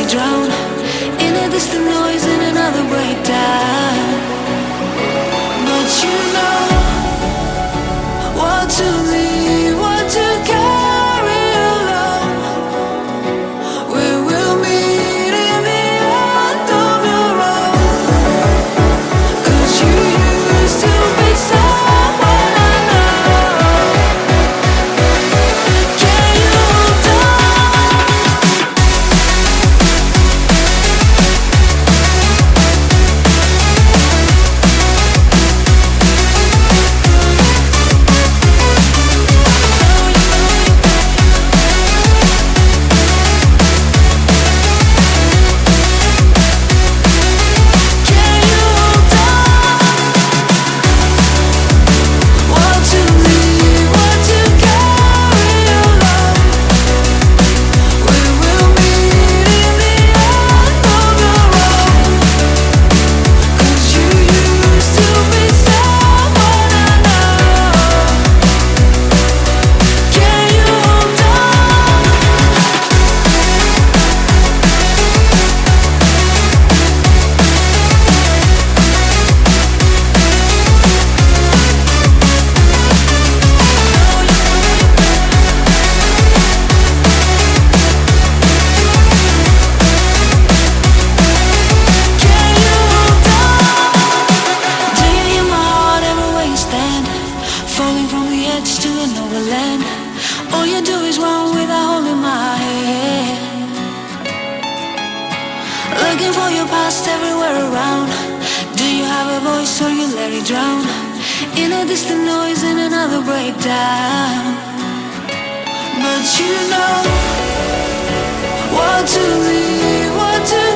drown in a distant noise, in another breakdown. But you know what to leave, what to carry along. We will meet in the end of the road. 'Cause you used to be someone I know. Can you hold on? Falling from the edge to an overland. All you do is run with a hole in my head. Looking for your past everywhere around. Do you have a voice or you let it drown in a distant noise, in another breakdown? But you know what to leave, what to